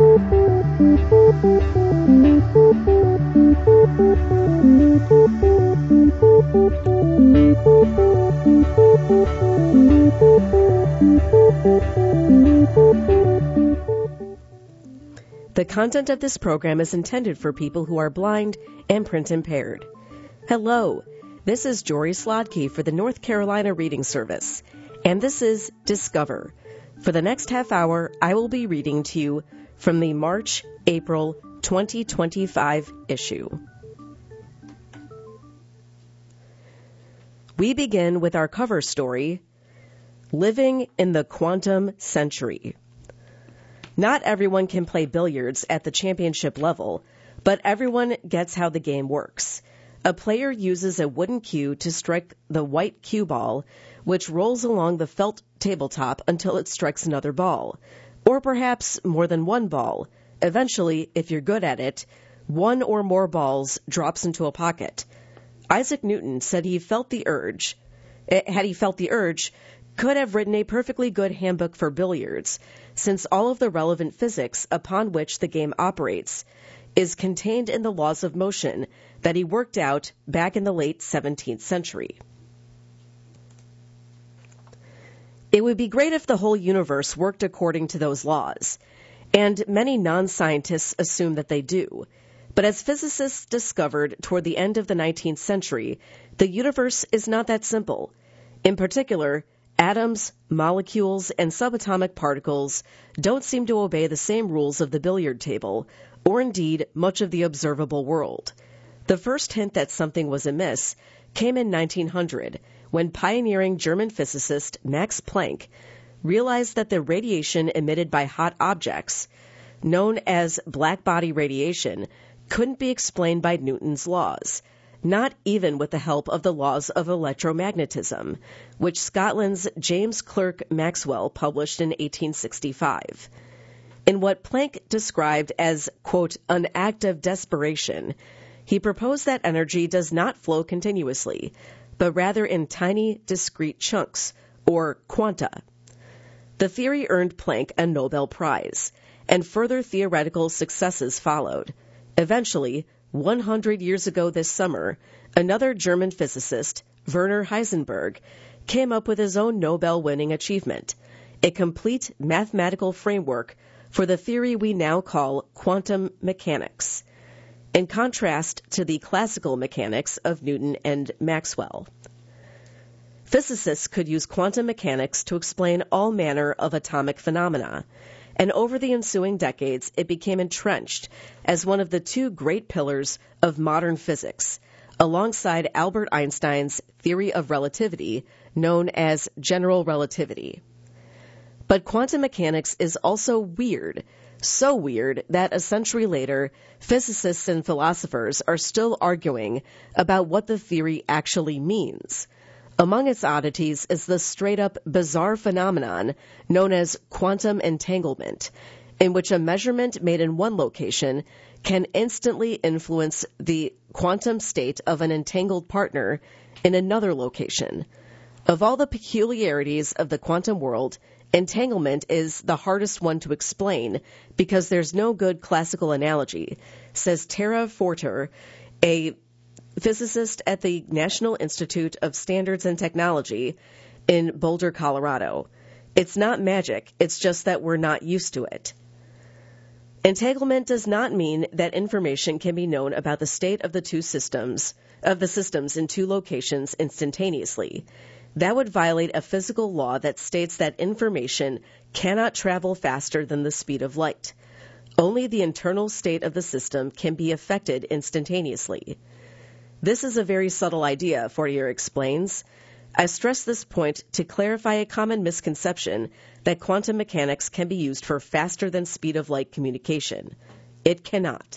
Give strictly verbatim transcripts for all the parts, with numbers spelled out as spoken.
The content of this program is intended for people who are blind and print impaired. Hello, this is Jory Slodkey for the North Carolina Reading Service, and this is Discover. For the next half hour, I will be reading to you from the March-April twenty twenty-five issue. We begin with our cover story, Living in the Quantum Century. Not everyone can play billiards at the championship level, but everyone gets how the game works. A player uses a wooden cue to strike the white cue ball, which rolls along the felt tabletop until it strikes another ball, or perhaps more than one ball. Eventually, if you're good at it, one or more balls drops into a pocket. Isaac Newton said he felt the urge, had he felt the urge, could have written a perfectly good handbook for billiards, since all of the relevant physics upon which the game operates is contained in the laws of motion that he worked out back in the late seventeenth century. It would be great if the whole universe worked according to those laws, and many non-scientists assume that they do. But as physicists discovered toward the end of the nineteenth century, the universe is not that simple. In particular, atoms, molecules, and subatomic particles don't seem to obey the same rules of the billiard table, or indeed much of the observable world. The first hint that something was amiss came in nineteen hundred, when pioneering German physicist Max Planck realized that the radiation emitted by hot objects, known as black-body radiation, couldn't be explained by Newton's laws, not even with the help of the laws of electromagnetism, which Scotland's James Clerk Maxwell published in eighteen sixty-five. In what Planck described as, quote, an act of desperation, he proposed that energy does not flow continuously, but rather in tiny, discrete chunks, or quanta. The theory earned Planck a Nobel Prize, and further theoretical successes followed. Eventually, one hundred years ago this summer, another German physicist, Werner Heisenberg, came up with his own Nobel-winning achievement, a complete mathematical framework for the theory we now call quantum mechanics, in contrast to the classical mechanics of Newton and Maxwell. Physicists could use quantum mechanics to explain all manner of atomic phenomena, and over the ensuing decades, it became entrenched as one of the two great pillars of modern physics, alongside Albert Einstein's theory of relativity, known as general relativity. But quantum mechanics is also weird, so weird that a century later, physicists and philosophers are still arguing about what the theory actually means. Among its oddities is the straight-up bizarre phenomenon known as quantum entanglement, in which a measurement made in one location can instantly influence the quantum state of an entangled partner in another location. Of all the peculiarities of the quantum world, entanglement is the hardest one to explain because there's no good classical analogy, says Tara Forter, a physicist at the National Institute of Standards and Technology in Boulder, Colorado. It's not magic, it's just that we're not used to it. Entanglement does not mean that information can be known about the state of the two systems, of the systems in two locations instantaneously. That would violate a physical law that states that information cannot travel faster than the speed of light. Only the internal state of the system can be affected instantaneously. This is a very subtle idea, Fortier explains. I stress this point to clarify a common misconception that quantum mechanics can be used for faster than speed of light communication. It cannot.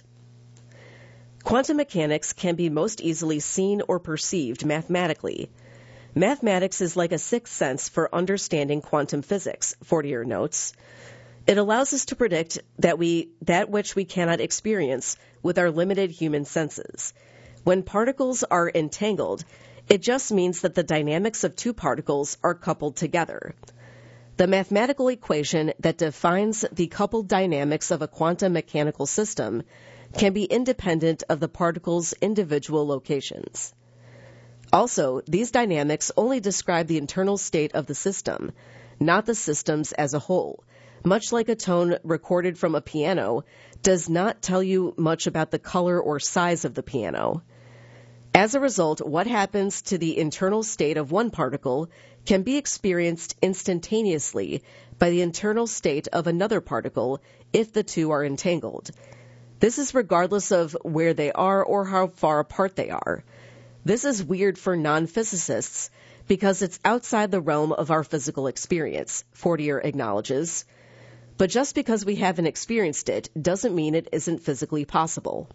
Quantum mechanics can be most easily seen or perceived mathematically. Mathematics is like a sixth sense for understanding quantum physics, Fortier notes. It allows us to predict that we that which we cannot experience with our limited human senses. When particles are entangled, it just means that the dynamics of two particles are coupled together. the mathematical equation that defines the coupled dynamics of a quantum mechanical system can be independent of the particle's individual locations. Also, these dynamics only describe the internal state of the system, not the systems as a whole. Much like a tone recorded from a piano does not tell you much about the color or size of the piano. As a result, what happens to the internal state of one particle can be experienced instantaneously by the internal state of another particle if the two are entangled. This is regardless of where they are or how far apart they are. This is weird for non-physicists because it's outside the realm of our physical experience, Fortier acknowledges. But just because we haven't experienced it doesn't mean it isn't physically possible.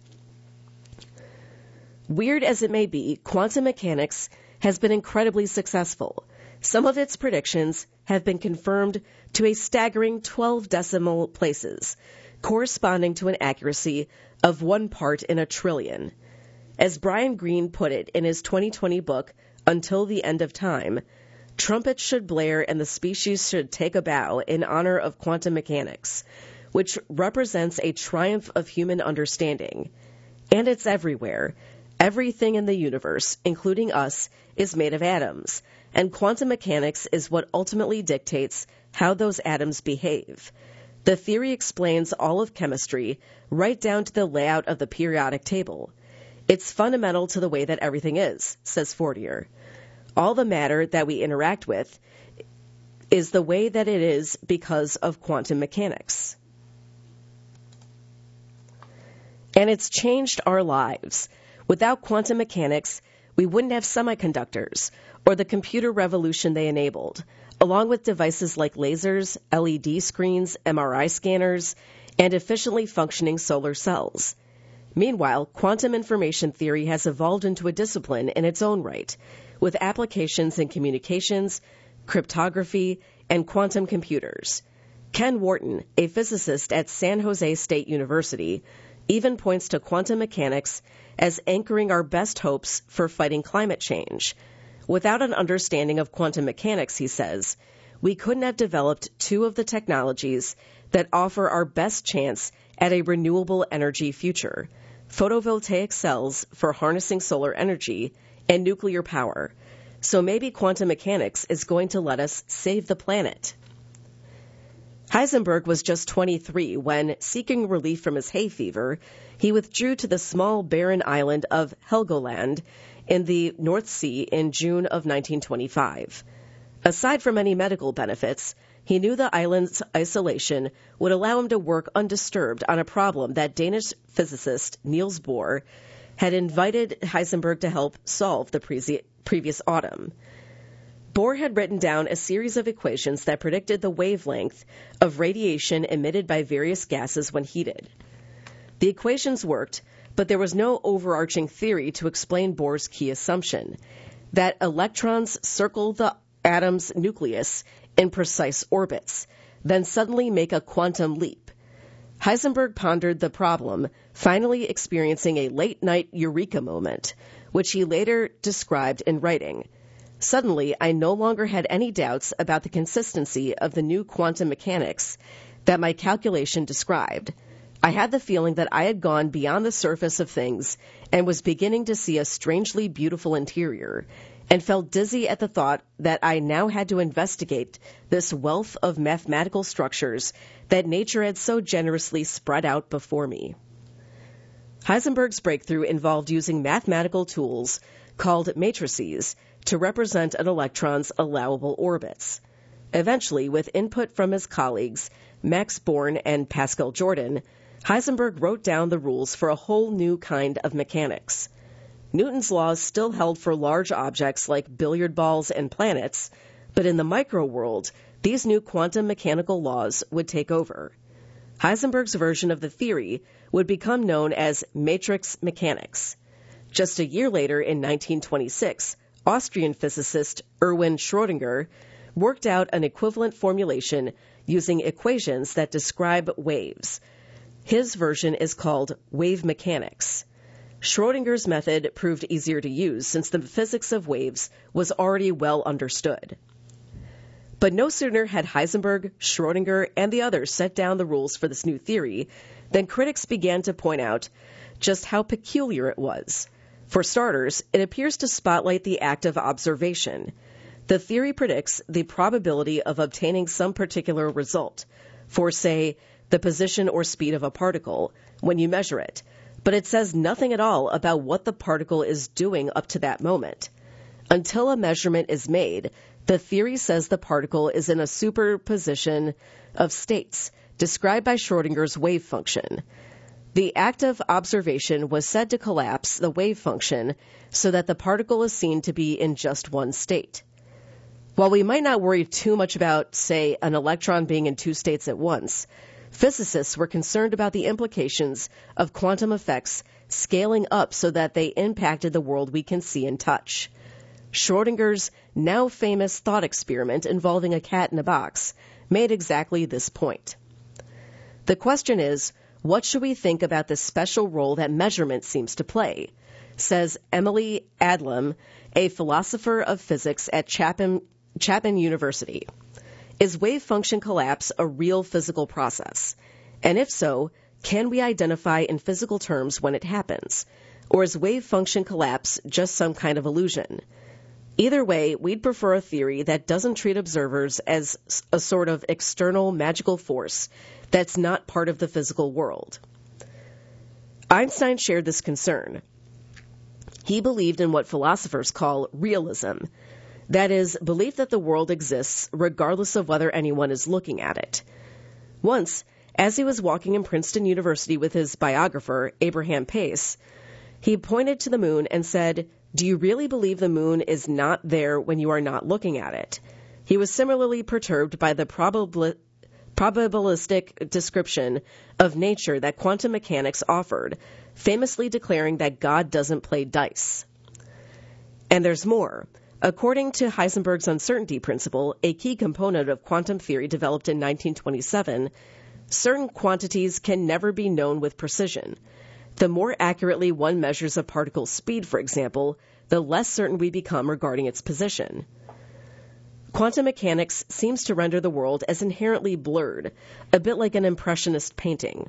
Weird as it may be, quantum mechanics has been incredibly successful. Some of its predictions have been confirmed to a staggering twelve decimal places, corresponding to an accuracy of one part in a trillion. As Brian Greene put it in his twenty twenty book, Until the End of Time, trumpets should blare and the species should take a bow in honor of quantum mechanics, which represents a triumph of human understanding. And it's everywhere. Everything in the universe, including us, is made of atoms, and quantum mechanics is what ultimately dictates how those atoms behave. The theory explains all of chemistry, right down to the layout of the periodic table. It's fundamental to the way that everything is, says Fortier. All the matter that we interact with is the way that it is because of quantum mechanics. And it's changed our lives. Without quantum mechanics, we wouldn't have semiconductors or the computer revolution they enabled, along with devices like lasers, L E D screens, M R I scanners, and efficiently functioning solar cells. Meanwhile, quantum information theory has evolved into a discipline in its own right, with applications in communications, cryptography, and quantum computers. Ken Wharton, a physicist at San Jose State University, even points to quantum mechanics as anchoring our best hopes for fighting climate change. Without an understanding of quantum mechanics, he says, we couldn't have developed two of the technologies that offer our best chance at a renewable energy future: photovoltaic cells for harnessing solar energy and nuclear power. So maybe quantum mechanics is going to let us save the planet. Heisenberg was just twenty-three when, seeking relief from his hay fever, he withdrew to the small barren island of Helgoland in the North Sea in June of nineteen twenty-five. Aside from any medical benefits, he knew the island's isolation would allow him to work undisturbed on a problem that Danish physicist Niels Bohr had invited Heisenberg to help solve the pre- previous autumn. Bohr had written down a series of equations that predicted the wavelength of radiation emitted by various gases when heated. The equations worked, but there was no overarching theory to explain Bohr's key assumption, that electrons circle the atom's nucleus in precise orbits, then suddenly make a quantum leap. Heisenberg pondered the problem, finally experiencing a late-night eureka moment, which he later described in writing. Suddenly, I no longer had any doubts about the consistency of the new quantum mechanics that my calculation described. I had the feeling that I had gone beyond the surface of things and was beginning to see a strangely beautiful interior, and felt dizzy at the thought that I now had to investigate this wealth of mathematical structures that nature had so generously spread out before me. Heisenberg's breakthrough involved using mathematical tools called matrices to represent an electron's allowable orbits. Eventually, with input from his colleagues, Max Born and Pascal Jordan, Heisenberg wrote down the rules for a whole new kind of mechanics. Newton's laws still held for large objects like billiard balls and planets, but in the micro world, these new quantum mechanical laws would take over. Heisenberg's version of the theory would become known as matrix mechanics. Just a year later, in nineteen twenty-six, Austrian physicist Erwin Schrödinger worked out an equivalent formulation using equations that describe waves. His version is called wave mechanics. Schrödinger's method proved easier to use since the physics of waves was already well understood. But no sooner had Heisenberg, Schrödinger, and the others set down the rules for this new theory than critics began to point out just how peculiar it was. For starters, it appears to spotlight the act of observation. The theory predicts the probability of obtaining some particular result, for, say, the position or speed of a particle, when you measure it, but it says nothing at all about what the particle is doing up to that moment. Until a measurement is made, the theory says the particle is in a superposition of states, described by Schrödinger's wave function. The act of observation was said to collapse the wave function so that the particle is seen to be in just one state. While we might not worry too much about, say, an electron being in two states at once, physicists were concerned about the implications of quantum effects scaling up so that they impacted the world we can see and touch. Schrödinger's now famous thought experiment involving a cat in a box made exactly this point. The question is, what should we think about the special role that measurement seems to play? Says Emily Adlam, a philosopher of physics at Chapman, Chapman University. Is wave function collapse a real physical process? And if so, can we identify in physical terms when it happens? Or is wave function collapse just some kind of illusion? Either way, we'd prefer a theory that doesn't treat observers as a sort of external magical force that's not part of the physical world. Einstein shared this concern. He believed in what philosophers call realism, that is, belief that the world exists regardless of whether anyone is looking at it. Once, as he was walking in Princeton University with his biographer, Abraham Pace, he pointed to the moon and said, "Do you really believe the moon is not there when you are not looking at it?" He was similarly perturbed by the probabli- probabilistic description of nature that quantum mechanics offered, famously declaring that God doesn't play dice. And there's more. According to Heisenberg's uncertainty principle, a key component of quantum theory developed in nineteen twenty-seven, certain quantities can never be known with precision. The more accurately one measures a particle's speed, for example, the less certain we become regarding its position. Quantum mechanics seems to render the world as inherently blurred, a bit like an impressionist painting.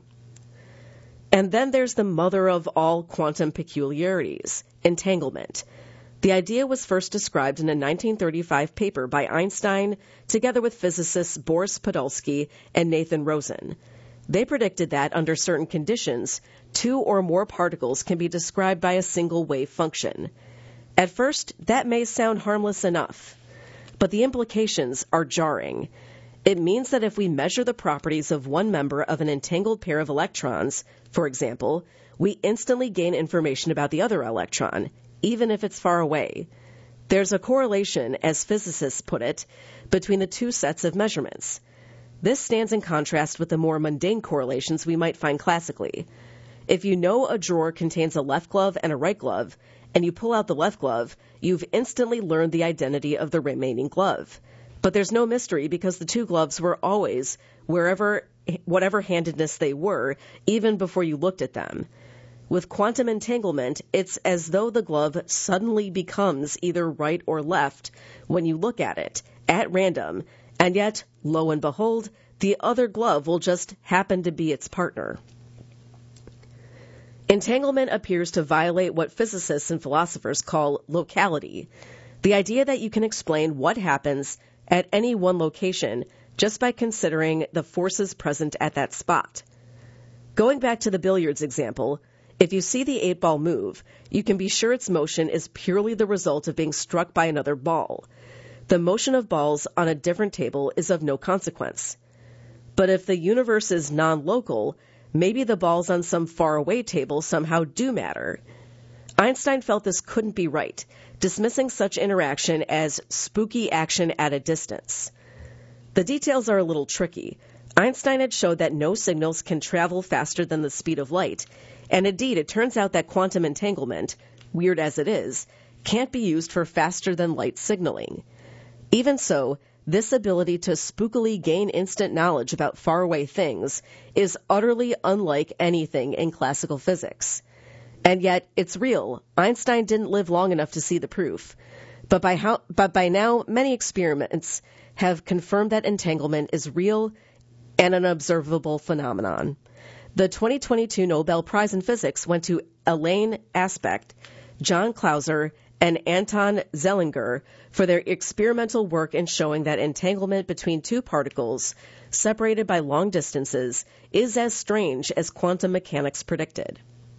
And then there's the mother of all quantum peculiarities, entanglement. The idea was first described in a nineteen thirty-five paper by Einstein, together with physicists Boris Podolsky and Nathan Rosen. They predicted that, under certain conditions, two or more particles can be described by a single wave function. At first, that may sound harmless enough, but the implications are jarring. It means that if we measure the properties of one member of an entangled pair of electrons, for example, we instantly gain information about the other electron, even if it's far away. There's a correlation, as physicists put it, between the two sets of measurements. This stands in contrast with the more mundane correlations we might find classically. If you know a drawer contains a left glove and a right glove, and you pull out the left glove, you've instantly learned the identity of the remaining glove. But there's no mystery because the two gloves were always wherever, whatever handedness they were, even before you looked at them. With quantum entanglement, it's as though the glove suddenly becomes either right or left when you look at it, at random, and yet, lo and behold, the other glove will just happen to be its partner. Entanglement appears to violate what physicists and philosophers call locality, the idea that you can explain what happens at any one location just by considering the forces present at that spot. Going back to the billiards example, if you see the eight ball move, you can be sure its motion is purely the result of being struck by another ball. The motion of balls on a different table is of no consequence. But if the universe is non-local, maybe the balls on some faraway table somehow do matter. Einstein felt this couldn't be right, dismissing such interaction as spooky action at a distance. The details are a little tricky. Einstein had showed that no signals can travel faster than the speed of light, and indeed it turns out that quantum entanglement, weird as it is, can't be used for faster-than-light signaling. Even so, this ability to spookily gain instant knowledge about faraway things is utterly unlike anything in classical physics. And yet, it's real. Einstein didn't live long enough to see the proof. But by, how, but by now, many experiments have confirmed that entanglement is real and an observable phenomenon. The twenty twenty-two Nobel Prize in Physics went to Elaine Aspect, John Clauser, and Anton Zeilinger for their experimental work in showing that entanglement between two particles separated by long distances is as strange as quantum mechanics predicted.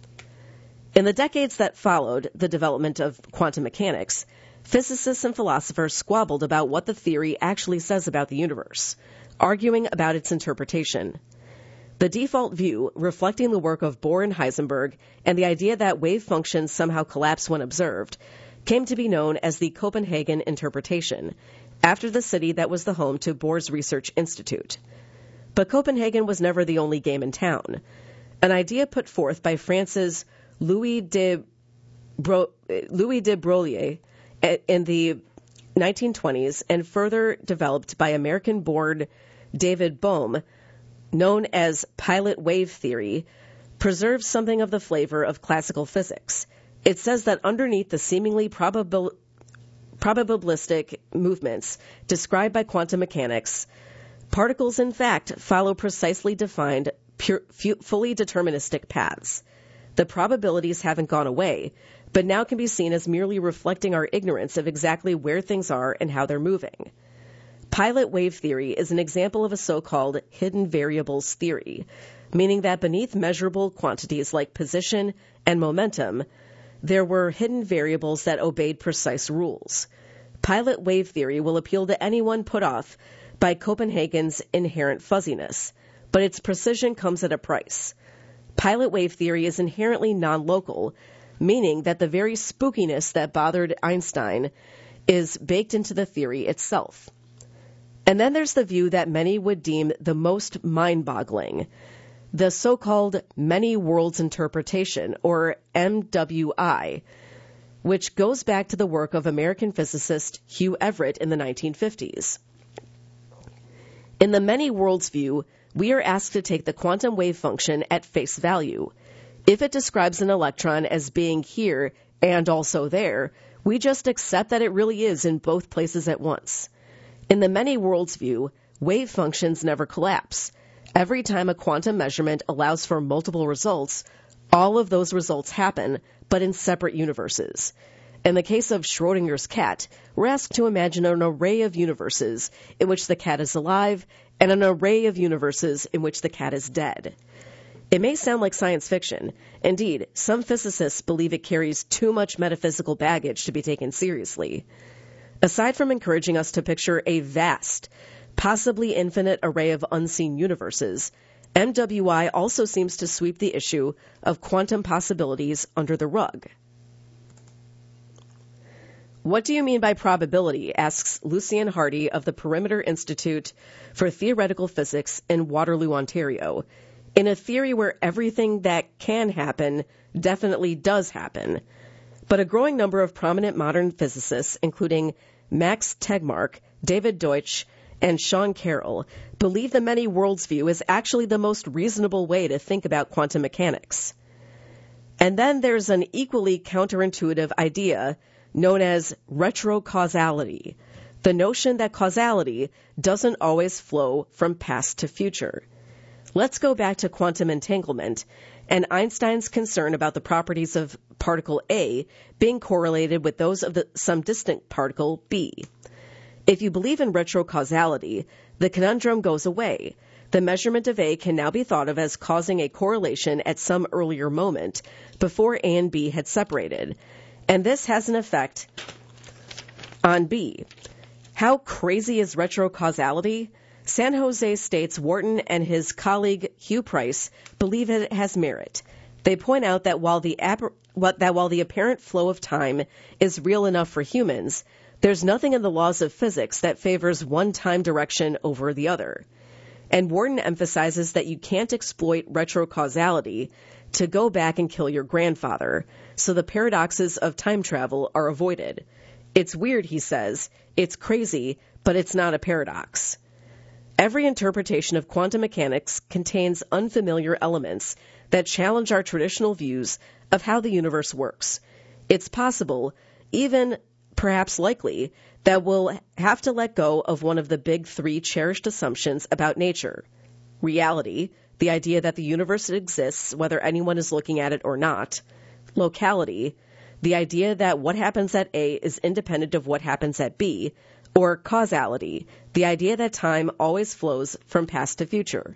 In the decades that followed the development of quantum mechanics, physicists and philosophers squabbled about what the theory actually says about the universe, arguing about its interpretation. The default view, reflecting the work of Bohr and Heisenberg and the idea that wave functions somehow collapse when observed, came to be known as the Copenhagen interpretation, after the city that was the home to Bohr's Research Institute. But Copenhagen was never the only game in town. An idea put forth by France's Louis de, Bro- Louis de Broglie in the nineteen twenties and further developed by American-born David Bohm, known as pilot wave theory, preserves something of the flavor of classical physics. It says that underneath the seemingly probabil- probabilistic movements described by quantum mechanics, particles in fact follow precisely defined, pure, fu- fully deterministic paths. The probabilities haven't gone away, but now can be seen as merely reflecting our ignorance of exactly where things are and how they're moving. Pilot wave theory is an example of a so-called hidden variables theory, meaning that beneath measurable quantities like position and momentum, there were hidden variables that obeyed precise rules. Pilot wave theory will appeal to anyone put off by Copenhagen's inherent fuzziness, but its precision comes at a price. Pilot wave theory is inherently non-local, meaning that the very spookiness that bothered Einstein is baked into the theory itself. And then there's the view that many would deem the most mind-boggling, the so-called many worlds interpretation, or M W I, which goes back to the work of American physicist Hugh Everett in the nineteen fifties. In the many worlds view, we are asked to take the quantum wave function at face value. If it describes an electron as being here and also there, we just accept that it really is in both places at once. In the many worlds view, wave functions never collapse. Every time a quantum measurement allows for multiple results, all of those results happen, but in separate universes. In the case of Schrodinger's cat, we're asked to imagine an array of universes in which the cat is alive and an array of universes in which the cat is dead. It may sound like science fiction. Indeed, some physicists believe it carries too much metaphysical baggage to be taken seriously. Aside from encouraging us to picture a vast, possibly infinite array of unseen universes, M W I also seems to sweep the issue of quantum possibilities under the rug. What do you mean by probability? Asks Lucian Hardy of the Perimeter Institute for Theoretical Physics in Waterloo, Ontario, in a theory where everything that can happen definitely does happen. But a growing number of prominent modern physicists, including Max Tegmark, David Deutsch, and Sean Carroll, believe the many worlds view is actually the most reasonable way to think about quantum mechanics. And then there's an equally counterintuitive idea known as retrocausality, the notion that causality doesn't always flow from past to future. Let's go back to quantum entanglement and Einstein's concern about the properties of particle A being correlated with those of the, some distant particle B. If you believe in retrocausality, the conundrum goes away. The measurement of A can now be thought of as causing a correlation at some earlier moment, before A and B had separated. And this has an effect on B. How crazy is retrocausality? San Jose State's Wharton and his colleague Hugh Price believe it has merit. They point out that while the ap- that while the apparent flow of time is real enough for humans, there's nothing in the laws of physics that favors one time direction over the other. And Wharton emphasizes that you can't exploit retrocausality to go back and kill your grandfather, so the paradoxes of time travel are avoided. It's weird, he says. It's crazy, but it's not a paradox. Every interpretation of quantum mechanics contains unfamiliar elements that challenge our traditional views of how the universe works. It's possible, even perhaps likely, that we'll have to let go of one of the big three cherished assumptions about nature. Reality, the idea that the universe exists whether anyone is looking at it or not. Locality, the idea that what happens at A is independent of what happens at B. Or causality, the idea that time always flows from past to future.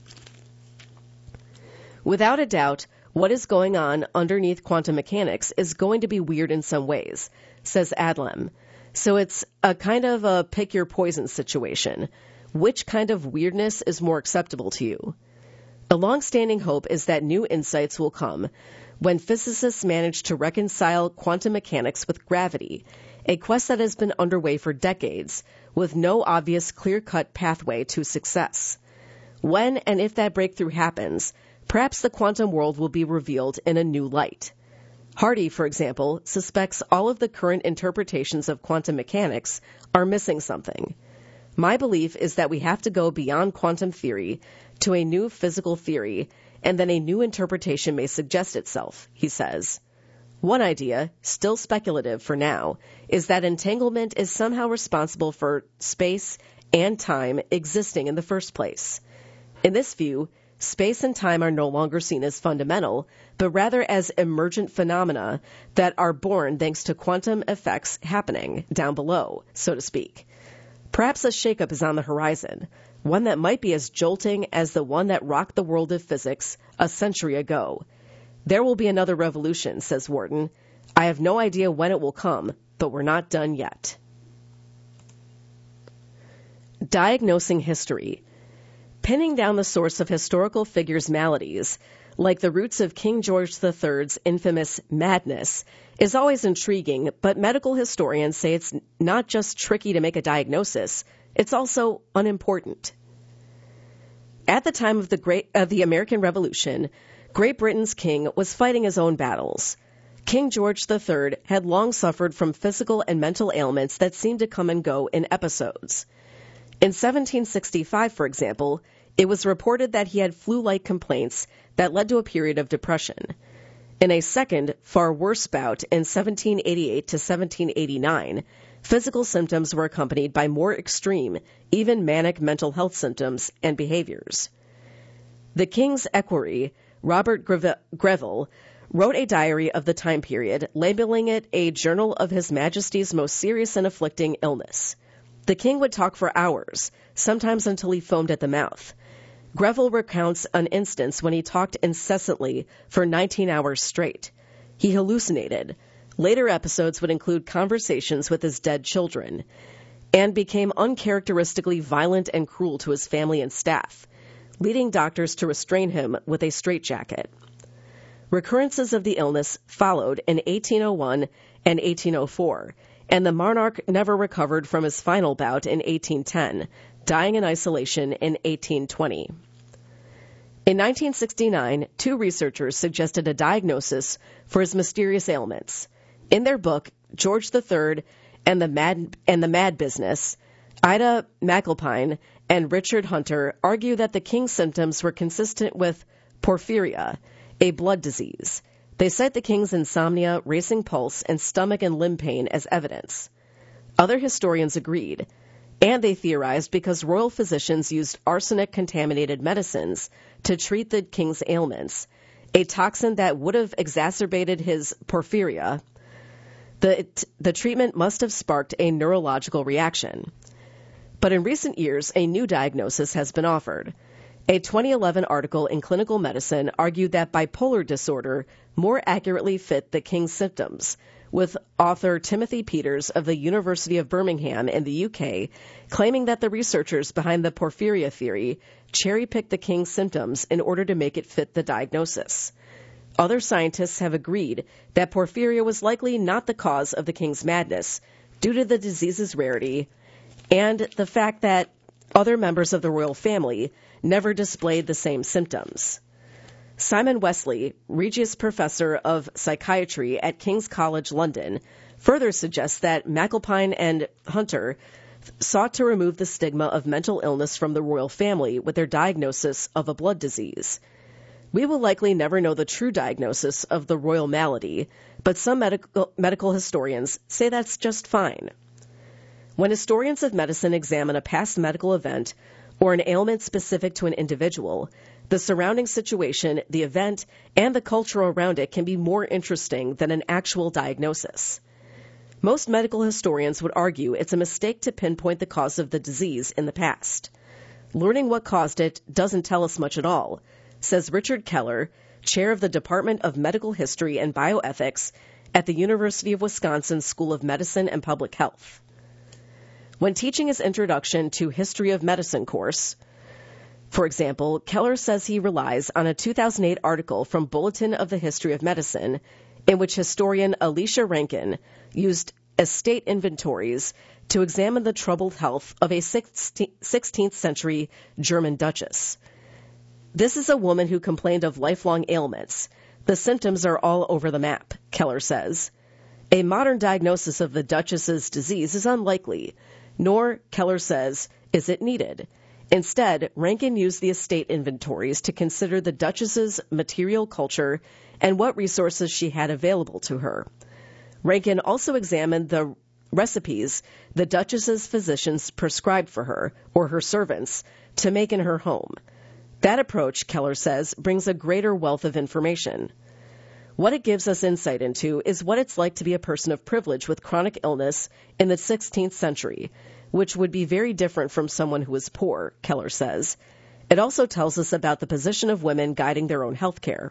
Without a doubt, what is going on underneath quantum mechanics is going to be weird in some ways, says Adlam. So it's a kind of a pick your poison situation. Which kind of weirdness is more acceptable to you? A long-standing hope is that new insights will come when physicists manage to reconcile quantum mechanics with gravity, a quest that has been underway for decades, with no obvious clear-cut pathway to success. When and if that breakthrough happens, perhaps the quantum world will be revealed in a new light. Hardy, for example, suspects all of the current interpretations of quantum mechanics are missing something. My belief is that we have to go beyond quantum theory to a new physical theory, and then a new interpretation may suggest itself, he says. One idea, still speculative for now, is that entanglement is somehow responsible for space and time existing in the first place. In this view, space and time are no longer seen as fundamental, but rather as emergent phenomena that are born thanks to quantum effects happening down below, so to speak. Perhaps a shakeup is on the horizon, one that might be as jolting as the one that rocked the world of physics a century ago. There will be another revolution, says Wharton. I have no idea when it will come, but we're not done yet. Diagnosing history. Pinning down the source of historical figures' maladies, like the roots of King George the Third's infamous madness, is always intriguing, but medical historians say it's not just tricky to make a diagnosis, it's also unimportant. At the time of the great of the American Revolution, Great Britain's king was fighting his own battles. King George the Third had long suffered from physical and mental ailments that seemed to come and go in episodes. In seventeen sixty-five, for example, it was reported that he had flu-like complaints that led to a period of depression. In a second, far worse bout in seventeen eighty-eight to seventeen eighty-nine, physical symptoms were accompanied by more extreme, even manic mental health symptoms and behaviors. The king's equerry, Robert Greville, wrote a diary of the time period, labeling it a journal of His Majesty's most serious and afflicting illness. The king would talk for hours, sometimes until he foamed at the mouth. Greville recounts an instance when he talked incessantly for nineteen hours straight. He hallucinated. Later episodes would include conversations with his dead children, and became uncharacteristically violent and cruel to his family and staff, leading doctors to restrain him with a straitjacket. Recurrences of the illness followed in eighteen oh one and eighteen oh four, and the monarch never recovered from his final bout in eighteen ten, dying in isolation in eighteen twenty. In nineteen sixty-nine, two researchers suggested a diagnosis for his mysterious ailments. In their book, George the Third and the Mad and the Mad Business, Ida McAlpine and Richard Hunter argue that the king's symptoms were consistent with porphyria, a blood disease. They cite the king's insomnia, racing pulse, and stomach and limb pain as evidence. Other historians agreed, and they theorized because royal physicians used arsenic-contaminated medicines to treat the king's ailments, a toxin that would have exacerbated his porphyria. The, the treatment must have sparked a neurological reaction. But in recent years, a new diagnosis has been offered. A twenty eleven article in Clinical Medicine argued that bipolar disorder more accurately fit the king's symptoms, with author Timothy Peters of the University of Birmingham in the U K claiming that the researchers behind the porphyria theory cherry-picked the king's symptoms in order to make it fit the diagnosis. Other scientists have agreed that porphyria was likely not the cause of the king's madness due to the disease's rarity and the fact that other members of the royal family never displayed the same symptoms. Simon Wesley, Regius Professor of Psychiatry at King's College London, further suggests that McAlpine and Hunter sought to remove the stigma of mental illness from the royal family with their diagnosis of a blood disease. We will likely never know the true diagnosis of the royal malady, but some medical, medical historians say that's just fine. When historians of medicine examine a past medical event or an ailment specific to an individual, the surrounding situation, the event, and the culture around it can be more interesting than an actual diagnosis. Most medical historians would argue it's a mistake to pinpoint the cause of the disease in the past. Learning what caused it doesn't tell us much at all, says Richard Keller, chair of the Department of Medical History and Bioethics at the University of Wisconsin School of Medicine and Public Health. When teaching his Introduction to History of Medicine course, for example, Keller says he relies on a two thousand eight article from Bulletin of the History of Medicine, in which historian Elisha Rankin used estate inventories to examine the troubled health of a sixteenth century German duchess. This is a woman who complained of lifelong ailments. The symptoms are all over the map, Keller says. A modern diagnosis of the duchess's disease is unlikely, nor, Keller says, is it needed. Instead, Rankin used the estate inventories to consider the duchess's material culture and what resources she had available to her. Rankin also examined the recipes the duchess's physicians prescribed for her, or her servants, to make in her home. That approach, Keller says, brings a greater wealth of information. What it gives us insight into is what it's like to be a person of privilege with chronic illness in the sixteenth century, which would be very different from someone who is poor, Keller says. It also tells us about the position of women guiding their own health care.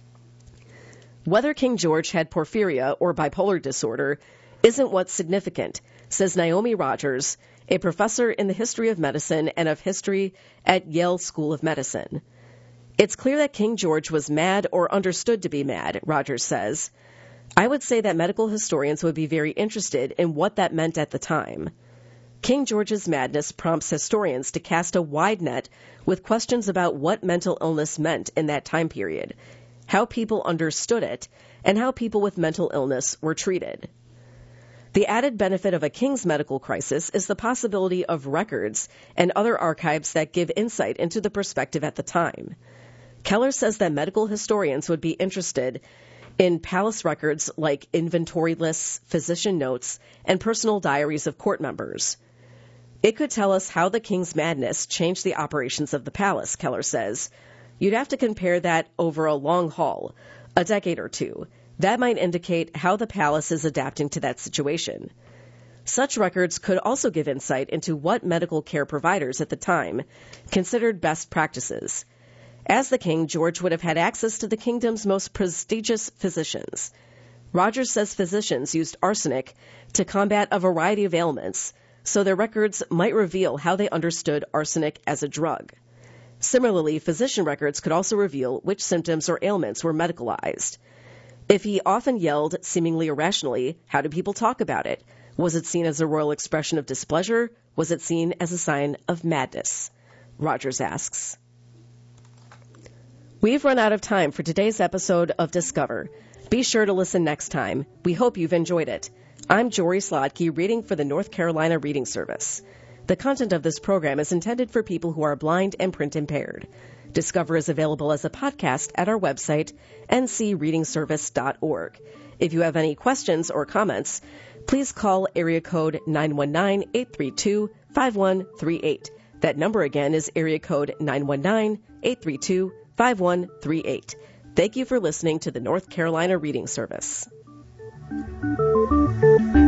Whether King George had porphyria or bipolar disorder isn't what's significant, says Naomi Rogers, a professor in the history of medicine and of history at Yale School of Medicine. It's clear that King George was mad or understood to be mad, Rogers says. I would say that medical historians would be very interested in what that meant at the time. King George's madness prompts historians to cast a wide net with questions about what mental illness meant in that time period, how people understood it, and how people with mental illness were treated. The added benefit of a king's medical crisis is the possibility of records and other archives that give insight into the perspective at the time. Keller says that medical historians would be interested in palace records like inventory lists, physician notes, and personal diaries of court members. It could tell us how the king's madness changed the operations of the palace, Keller says. You'd have to compare that over a long haul, a decade or two. That might indicate how the palace is adapting to that situation. Such records could also give insight into what medical care providers at the time considered best practices. As the king, George would have had access to the kingdom's most prestigious physicians. Rogers says physicians used arsenic to combat a variety of ailments, so their records might reveal how they understood arsenic as a drug. Similarly, physician records could also reveal which symptoms or ailments were medicalized. If he often yelled, seemingly irrationally, how do people talk about it? Was it seen as a royal expression of displeasure? Was it seen as a sign of madness? Rogers asks. We've run out of time for today's episode of Discover. Be sure to listen next time. We hope you've enjoyed it. I'm Jory Slotky, reading for the North Carolina Reading Service. The content of this program is intended for people who are blind and print impaired. Discover is available as a podcast at our website, n c reading service dot org. If you have any questions or comments, please call area code nine one nine, eight three two, five one three eight. That number again is area code nine one nine, eight three two, five one three eight. Thank you for listening to the North Carolina Reading Service.